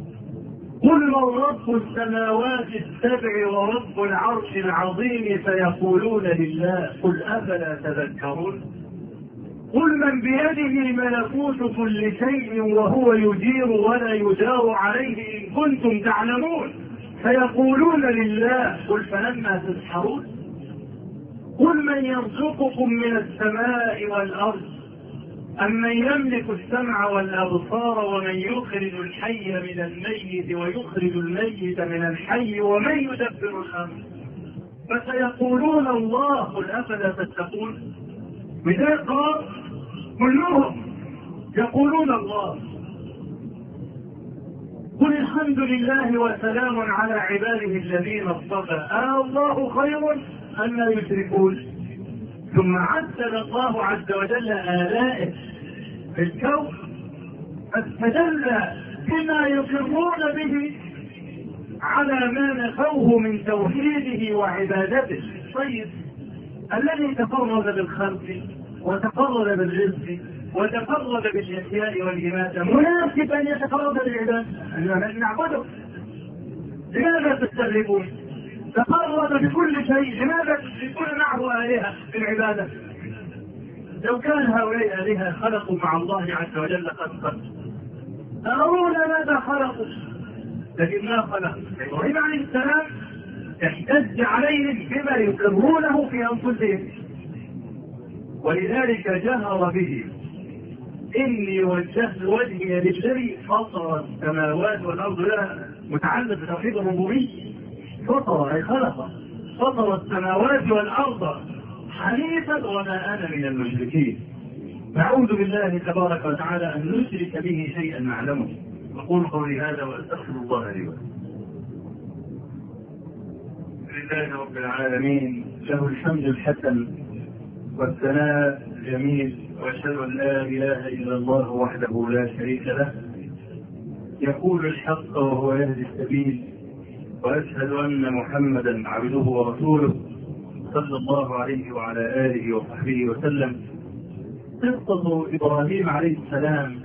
قل من رب السماوات السبع ورب العرش العظيم سيقولون لله قل أفلا تذكرون. قل من بيده ملكوت كل شيء وهو يجير ولا يجار عليه إن كنتم تعلمون سيقولون لله قل فلما تسحرون. قل من يرزقكم من السماء والأرض أمن يملك السمع والأبصار ومن يخرج الحي من الميت ويخرج الميت من الحي ومن يدبر الأمر فسيقولون الله قل أفلا تتقون. بذلك كلهم يقولون الله. قل الحمد لله وسلام على عباده الذين اصطفى الله خير أما يشركون. ثم عدل الله عز وجل آلائه في الكون فاستدل بما يقرون به على ما نفوه من توحيده وعبادته. طيب الذي تفرد بالخلق وتفرد بالرزق وتفرد بالإحياء والإماتة مناسب أن يتفرد بالعبادة أن نعبده. لماذا تستغربون؟ تفرد بكل شيء، لماذا تشركون معه آلهة في العبادة؟ لو كان هؤلاء آلهة خلقوا مع الله عز وجل خلقا أرونا ماذا خلقوا، لكن ما خلقوا. إبراهيم عليه السلام احتج عليهم بما يقرونه في أنفسهم، ولذلك جهر به: إني وجهت وجهي للذي فطر السماوات والأرض. لا متعلق بتوحيد الربوبية، فطر أي خلق، فطر السماوات والأرض حنيفا وما أنا من المشركين. نعوذ بالله تبارك وتعالى أن نشرك به شيئا نعلمه. أقول قولي هذا وأستغفر الله لي ولكم. لله رب العالمين، له الحمد الحسن والثناء الجميل، وأشهد أن لا إله إلا الله وحده لا شريك له يقول الحق وهو يهدي السبيل، وأشهد أن محمدا عبده ورسوله صلى الله عليه وعلى آله وصحبه وسلم. قصة إبراهيم عليه السلام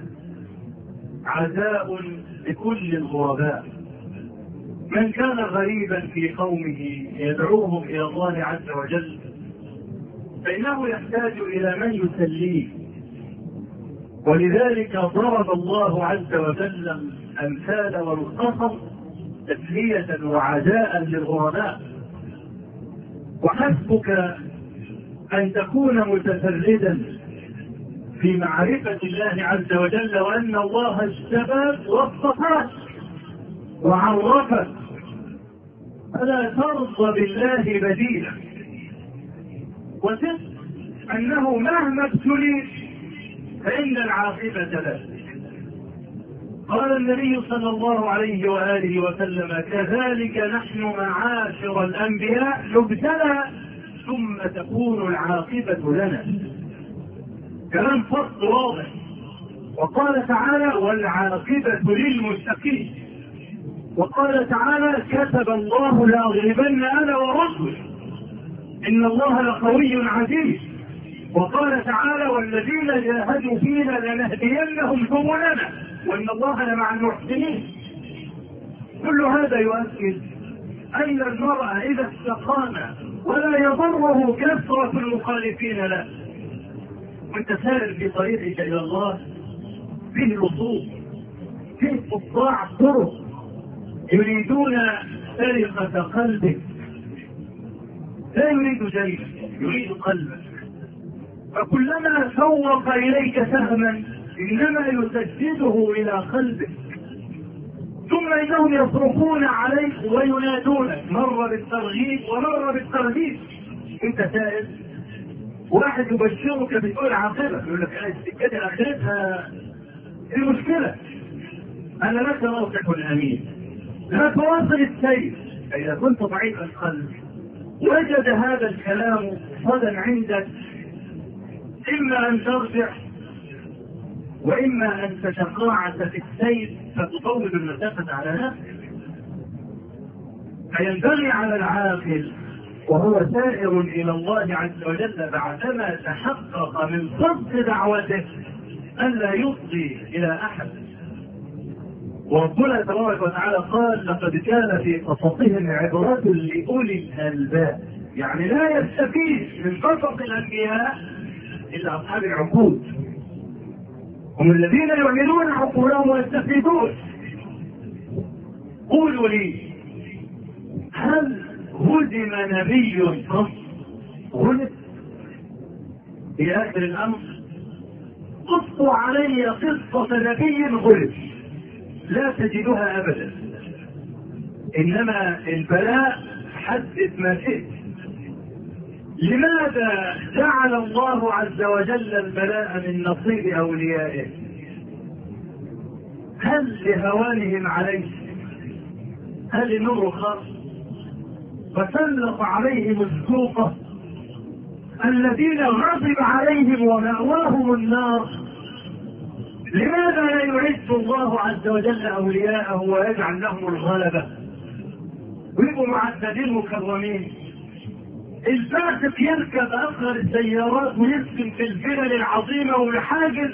عزاء لكل الغرباء. من كان غريبا في قومه يدعوهم إلى الله عز وجل فإنه يحتاج إلى من يسليه، ولذلك ضرب الله عز وجل الأمثال والقصص تسلية وعزاء للغرباء. وحسبك أن تكون متفردا في معرفة الله عز وجل، وأن الله اجتباك واصطفاك وعرفك، فلا ترضى بالله بديلا، وثق أنه مهما ابتليت فإن العاقبة له. قال النبي صلى الله عليه وآله وسلم: كذلك نحن معاشر الأنبياء نبتلى ثم تكون العاقبة لنا. كلام فصل واضح. وقال تعالى: والعاقبة للمتقين. وقال تعالى: كتب الله لأغلبن أنا ورسلي إن الله لقوي عزيز. وقال تعالى: والذين جاهدوا فينا لنهدينهم سبلنا وإن الله لمع المحسنين. كل هذا يؤكد أن المرء إذا استقام ولا يضره كثرة المخالفين له، وانت سائر في طريقك إلى الله، فيه لصوص، فيه قطاع طرق يريدون سرقة قلبك. لا يريد شيئا، يريد قلبك. فكلما سوق إليك سهما إنما يسدده إلى قلبك، ثم إنهم يصرخون عليك وينادونك، مر بالترغيب ومر بالترهيب. انت سائل واحد يبشرك بتقول عاقبة، يقول لك السكة آخرتها المشكلة، أنا لك موقف أمين، لا تواصل السير. إذا كنت ضعيف القلب وجد هذا الكلام صدى عندك، إما أن ترجع وإما أن تتقاعس في السير فتطول المسافة على نفسك. فينبغي على العاقل وهو سائر إلى الله عز وجل بعدما تحقق من صدق دعوته ألا يفضي إلى أحد. وربنا تبارك وتعالى قال: لقد كان في قصصهم عبرة لأولي الألباب. يعني لا يستفيد من قصص الأنبياء إلا أصحاب العقول، هم الذين يعملون عقولهم ويستفيدون. قولوا لي: هل هزم نبي قط؟ غلب في آخر الأمر؟ قصوا علي قصة نبي غلب، لا تجدها أبدا. إنما البلاء حدث ما شئت. لماذا جعل الله عز وجل البلاء من نصيب أوليائه؟ هل لهوانهم عليه؟ هل لنور خاص؟ فسلط عليهم السوقة الذين غضب عليهم ومأواهم النار. لماذا لا يعز الله عز وجل أولياءه ويجعل لهم الغلبة ويبقوا معددين مكرمين؟ الفاسق يركب أصغر السيارات ويسكن في الفلل العظيمة ويحاجز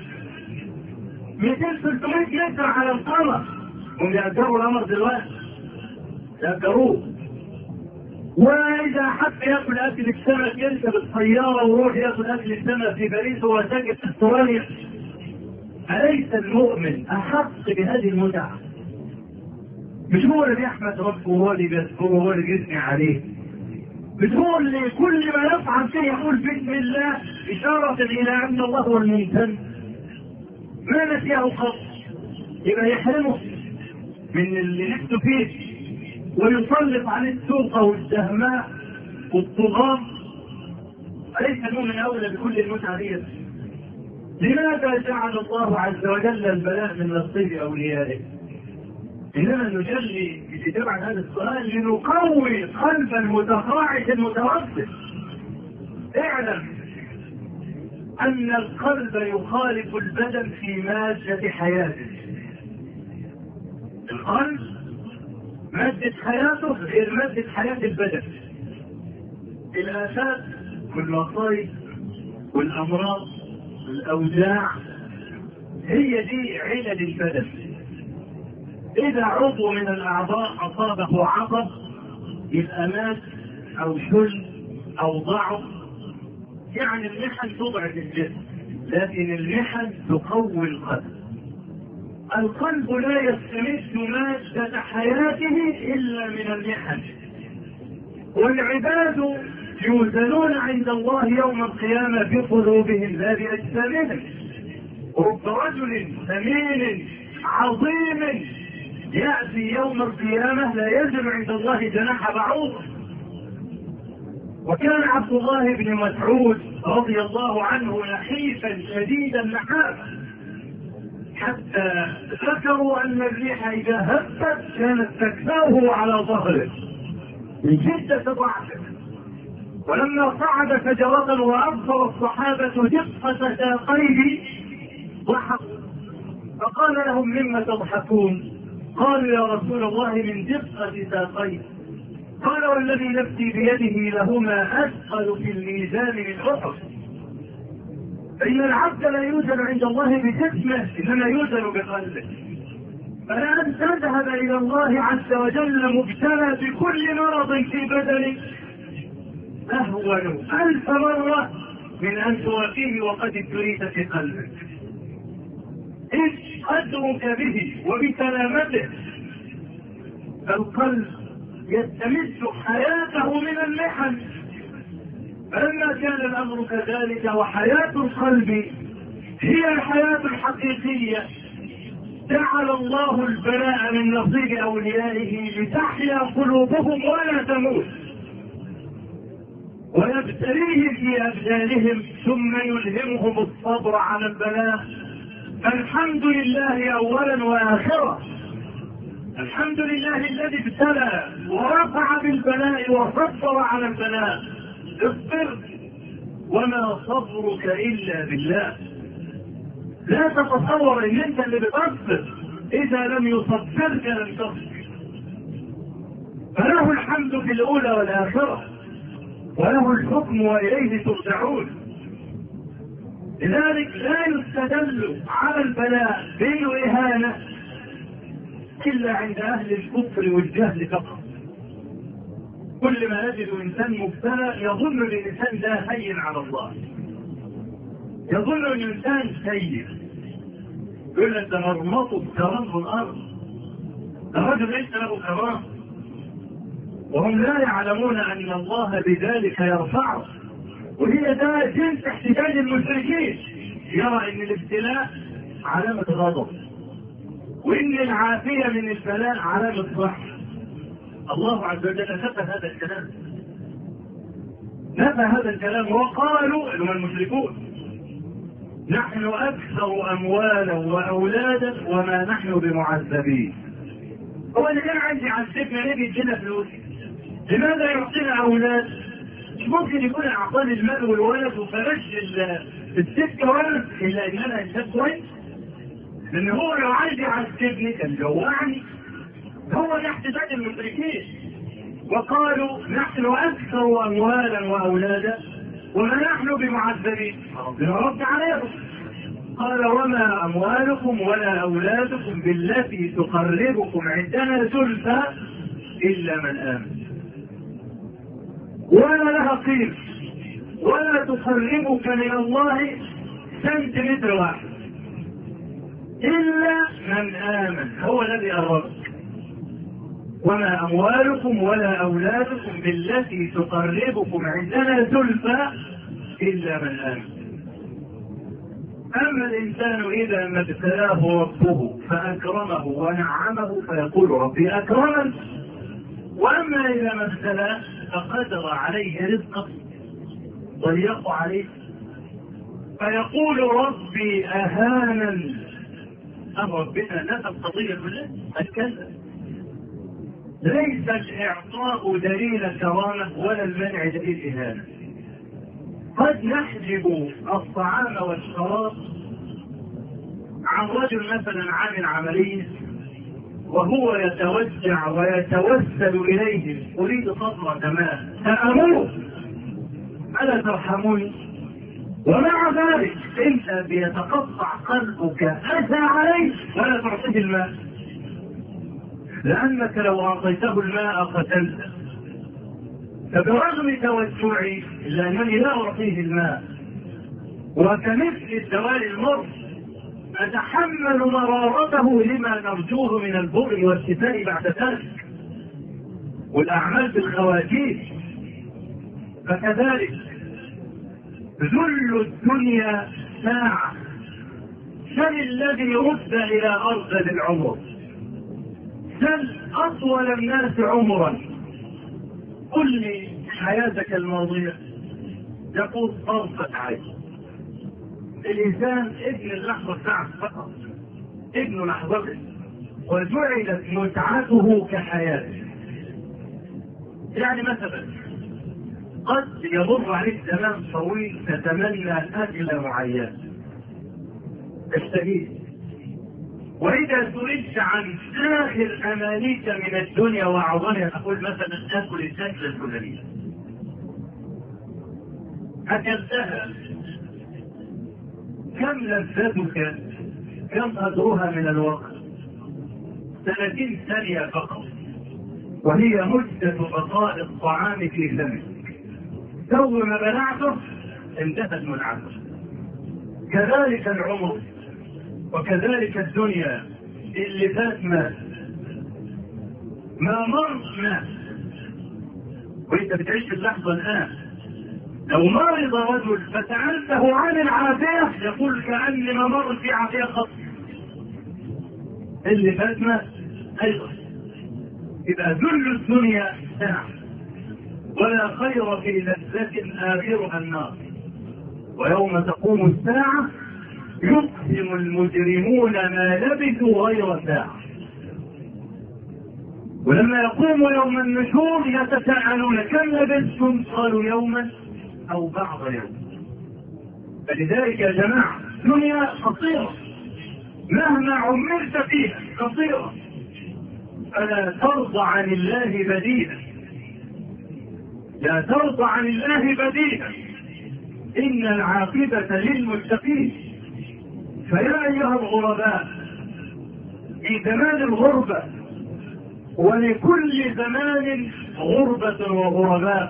200-300 متر على القمر. هم يأجروا القمر دلوقتي، يأجروه. واذا حب ياكل اكل السمك يركب الطياره ويروح ياكل اكل السمك في باريس وهو ساكن في استراليا. اليس المؤمن احق بهذه المتعه؟ مش هو اللي بيحمد ربه وهو اللي بيذكره وهو اللي بيثني عليه؟ مش هو اللي كل ما يفعل شيء يقول بسم الله اشاره الى ان الله هو الممتن؟ ما نسيه قط، يبقى يحرمه من اللي نفسه فيه ويسلط عليه السوق والدهماء والطغاة. أليس المؤمن أولى بكل المتعة دي؟ لماذا جعل الله عز وجل البلاء من نصيب أوليائه؟ إنما نجلي بكتاب عن هذا السؤال لنقوي قلب المتقاعد المتوسط. اعلم أن القلب يخالف البدن في مادة حياته. القلب مادة حياته غير مادة حياة البدن. الآفات والمصايب والأمراض والأوجاع هي دي علل البدن. إذا عضو من الأعضاء أصابه عطب يبقى مات أو شل أو ضعف. يعني المحن تضعف الجسم، لكن المحن تقوي القلب. القلب لا يستمد مادة حياته إلا من المحن. والعباد يوزنون عند الله يوم القيامة بقلوبهم لا بأجسامهم. رب رجل ثمين عظيم يأتي يوم القيامة لا يزن عند الله جناح بعوض. وكان عبد الله بن مسعود رضي الله عنه نحيفا شديد النحاف، حتى ذكروا ان الريح اذا هبت كانت تكفاه على ظهره من شده ضعفه. ولما صعد شجره وابصر الصحابه دقه ساقيه ضحكوا، فقال لهم مما تضحكون؟ قالوا يا رسول الله من دقه ساقيه. قال والذي نفسي بيده لهما اثقل في الميزان من احد. فإن العبد لا يوزن عند الله بجسمه إنما يوزن بقلبه. فلا أن تذهب إلى الله عز وجل مبتلى بكل مرض في بدنك أهون 1000 مرة من أن توافيه وقد ابتليت في قلبك. إذ قدرك به وبسلامته. القلب يستمد حياته من المحن. فلما كان الامر كذلك وحياة القلب هي الحياة الحقيقية، جعل الله البلاء من نصيب اوليائه لتحيا قلوبهم ولا تموت، ويبتليهم في ابدانهم ثم يلهمهم الصبر على البلاء. فالحمد لله اولا واخرا. الحمد لله الذي ابتلى ورفع بالبلاء وصبر على البلاء. اصبر وما صبرك الا بالله. لا تتصور ان انت اللي بتصبر، اذا لم يصبرك لم تصبر. فله الحمد في الاولى والاخره، وله الحكم واليه ترجعون. لذلك لا يستدل على البلاء بالاهانه الا عند اهل الكفر والجهل فقط. كل ما يجد انسان مبتلى يظن الانسان ده هين على الله، يظن الانسان سيء، يقول لك ده مرمطه بكرام في الارض، ده الرجل ليس له كرام، وهم لا يعلمون ان الله بذلك يرفعه. وهي ده جنس احتجاج المشركين، يرى ان الابتلاء علامه غضب، وان العافيه من البلاء علامه ضحك. الله عز وجل نفى هذا الكلام، نفى هذا الكلام. وقالوا هم المشركون نحن اكثر اموالا واولادا وما نحن بمعذبين. هو اللي كان عايز يعذبنا ليه بيدينا فلوس؟ لماذا يعطينا اولاد؟ مش ممكن يكون اعطاني المال والولد وفرش السكه ولد الا ان انا انسان كويس؟ لان هو لو عايز يعذبني كان جوعني. هو احتجاج المشركين. وقالوا نحن اكثر اموالا واولادا وما نحن بمعذبين. ربنا رد عليهم قال وما اموالكم ولا اولادكم بالتي تقربكم عندنا زلفى الا من امن. ولا لها قيمة ولا تقربك من الله سنتيمتر واحد إلا من آمن، هو الذي قربك. وما أموالكم ولا أولادكم بالتي تقربكم عندنا زلفى إلا من آمن. أما الإنسان إذا ما ابتلاه ربه فأكرمه ونعمه فيقول ربي أكرمن، وأما إذا ما ابتلاه فقدر عليه رزقه ضيق عليه فيقول ربي أهانن. أم ربنا نفى القضية كلها؟ أتكلم. ليس الإعطاء دليل كرامة ولا المنع دليل إهانة. قد نحجب الطعام والشراب عن رجل مثلا عامل عملية وهو يتوجع ويتوسل إليهم أريد قطرة ماء فأموت ألا ترحموني؟ ومع ذلك انت بيتقطع قلبك أسى عليه ولا تعطيه الماء، لأنك لو أعطيته الماء قتلته. فبرغم توجعي لأنني لا أعطيه الماء وكمثل الدواء المر أتحمل مرارته لما نرجوه من البر والشفاء بعد ذلك والأعمال بالخواتيم. فكذلك ذل الدنيا ساعة. سل الذي رد إلى أرذل العمر، سل أطول الناس عمرا، قل لي حياتك الماضية، يقول طرفة عين. الإنسان ابن اللحظة ساعة فقط، ابن لحظته، وجعلت متعته كحياته. يعني مثلا قد يمر عليك زمان طويل تتمنى أكل معين تشتهيه، وإذا سئلت عن آخر أمانيك من الدنيا وأعظمها تقول مثلا آكل الأكلة الفلانية، أكلتها كم لذتك، كم قدرها من الوقت؟ 30 ثانية فقط، وهي مدة بقاء الطعام في فمك. تو ما بلعته انتهت منعته. كذلك العمر وكذلك الدنيا، اللي فات مات، ما مر مات، وانت بتعيش اللحظة الآن. لو مرض رجل فسألته عن العافية يقول كأني ما مر في عافية خط، اللي فات مات أيضا. إذا ذل الدنيا ساعة، ولا خير في لذة آخرها النار، ويوم تقوم الساعة يقسم المجرمون ما لبثوا غير ساعة. ولما يقوم يوم النشور يتساءلون كم لبثتم؟ قالوا يوما أو بعض يوم. فلذلك يا جماعة الدنيا قصيرة، مهما عمرت فيها قصيرة، فلا ترضى عن الله بديلا، لا ترضى عن الله بديلا، إن العاقبة للمتقين. فيا أيها الغرباء، في زمان الغربة ولكل زمان غربة وغرباء،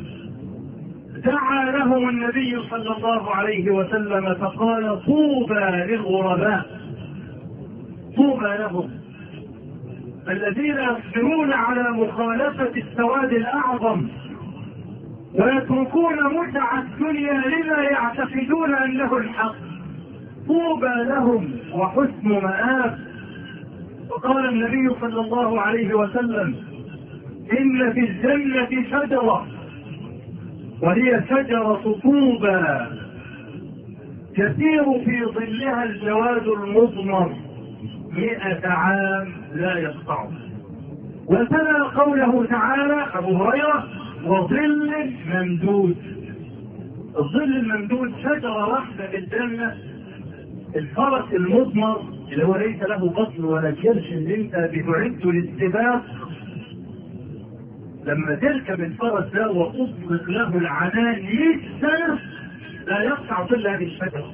دعا لهم النبي صلى الله عليه وسلم فقال طوبى للغرباء، طوبى لهم الذين يصبرون على مخالفة السواد الأعظم ويتركون متع الدنيا لما يعتقدون أنه الحق، طوبى لهم وحسن مآب. وقال النبي صلى الله عليه وسلم إن في الجنة شجرة وهي شجرة طوبى كثير في ظلها الجواد المضمر 100 عام لا يقطعه. وتلا قوله تعالى أبو هريرة وظل ممدود. الظل الممدود شجرة واحدة في الجنة، الفرس المضمر اللي هو ليس له بطن ولا كرش اللي انت بتعد للسباق، لما تركب الفرس ده وتطلق له العنان 100 سنة لا يقطع ظل هذه الشجرة.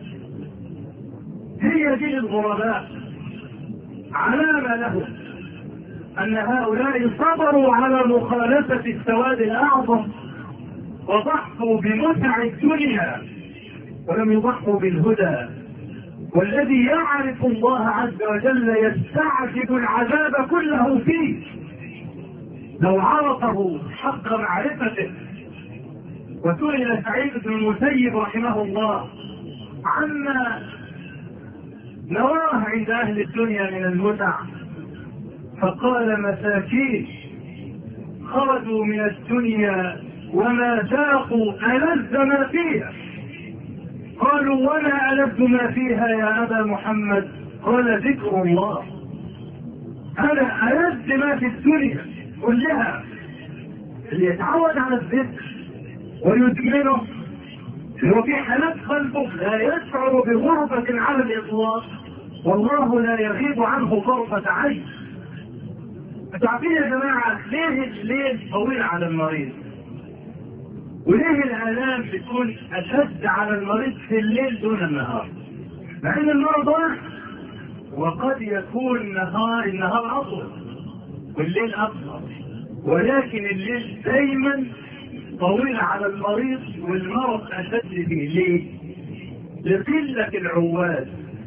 هي دي الغرباء، علامة لهم أن هؤلاء صبروا على مخالفة السواد الأعظم وضحوا بمتع الدنيا ولم يضحوا بالهدى. والذي يعرف الله عز وجل يستعجب العذاب كله فيه لو عرفه حق معرفته. وسئل سعيد بن المسيب رحمه الله عما نراه عند أهل الدنيا من المتع، فقال: مساكين خرجوا من الدنيا وما ذاقوا ألذ ما فيها. قالوا: وما ألذ ما فيها يا أبا محمد؟ قال: ذكر الله. هذا ألذ ما في الدنيا كلها. اللي يتعود على الذكر ويدمنه وفي حالات قلبه لا يشعر بغربة على الإطلاق، والله لا يغيب عنه طرفة عين. تعرفين يا جماعة ليه الليل طويل على المريض؟ وليه الآلام بتكون أشد على المريض في الليل دون النهار؟ مع أن المرض واحد، وقد يكون النهار أطول والليل أقصر، ولكن الليل دايما طويل على المريض والمرض أشد فيه. ليه؟ لقلة العواد،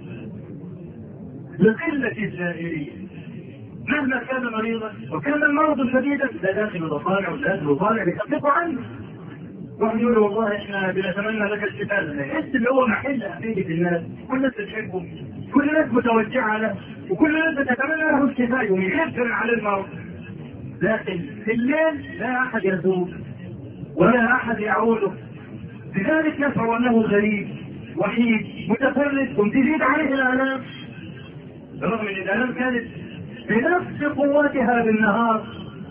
لقلة الزائرين. مهما كان مريضا وكان المرض شديدا لا داخل وطالع وداخل وطالع بيخففوا عنه. واحد يقول: والله احنا بنتمنى لك الشفاء. الحس اللي هو محل أهمية الناس، كل الناس بتحبه، كل الناس متوجعة له، وكل الناس بتتمنى له الشفاء ويحزن على المرض. لكن في الليل لا أحد يزور ولا أحد يعوده، لذلك يشعر أنه غريب وحيد متفرد، وتزيد عليه الآلام رغم أن الآلام كانت بنفس قوتها بالنهار.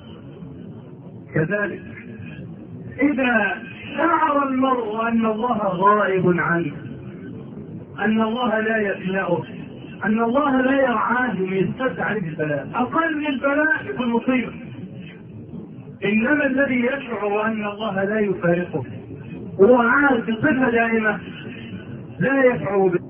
كذلك إذا شعر المرء أن الله غائب عنه، أن الله لا يخلقه، أن الله لا يرعاه ويستد عليه البلاء، أقل البلاء يكون مصيبة. إنما الذي يشعر أن الله لا يفارقه وهو عارف بصفة دائمة لا يشعر به،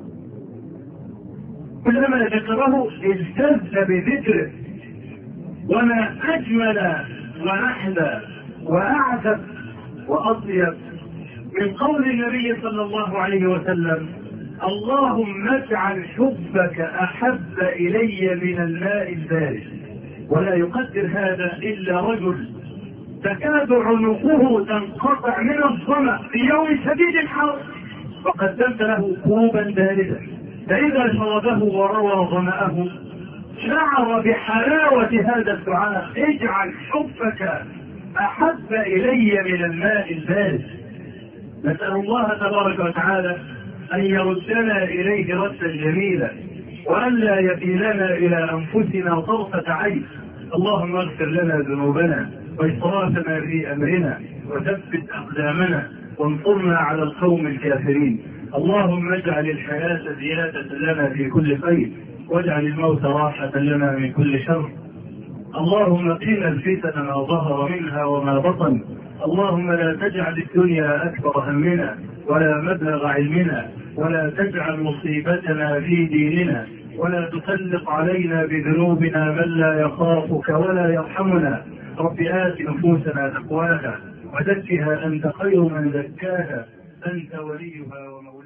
كلما ذكره التز بذكره. وما أجمل وأحلى وأعذب وأطيب من قول النبي صلى الله عليه وسلم: اللهم اجعل حبك أحب إلي من الماء البارد. ولا يقدر هذا إلا رجل تكاد عنقه تنقطع من الظمأ في يوم شديد الحر، فقدمت له كوبا باردا، فإذا شربه وروى ظمأه شعر بحلاوة هذا الدعاء: اجعل حبك أحب إلي من الماء البارد. نسأل الله تبارك وتعالى أن يردنا إليه ردا جميلا، وأن لا يكلنا إلى أنفسنا طرفة عين. اللهم اغفر لنا ذنوبنا وإسرافنا في أمرنا، وثبت أقدامنا، وانصرنا على القوم الكافرين. اللهم اجعل الحياة زيادة لنا في كل خير، واجعل الموت راحة لنا من كل شر. اللهم قنا الفتن ما ظهر منها وما بطن. اللهم لا تجعل الدنيا أكبر همنا ولا مبلغ علمنا، ولا تجعل مصيبتنا في ديننا، ولا تسلط علينا بذنوبنا من لا يخافك ولا يرحمنا. رب آت نفوسنا تقواها وزكها أنت خير من زكاها، أنت وليها ومولاها.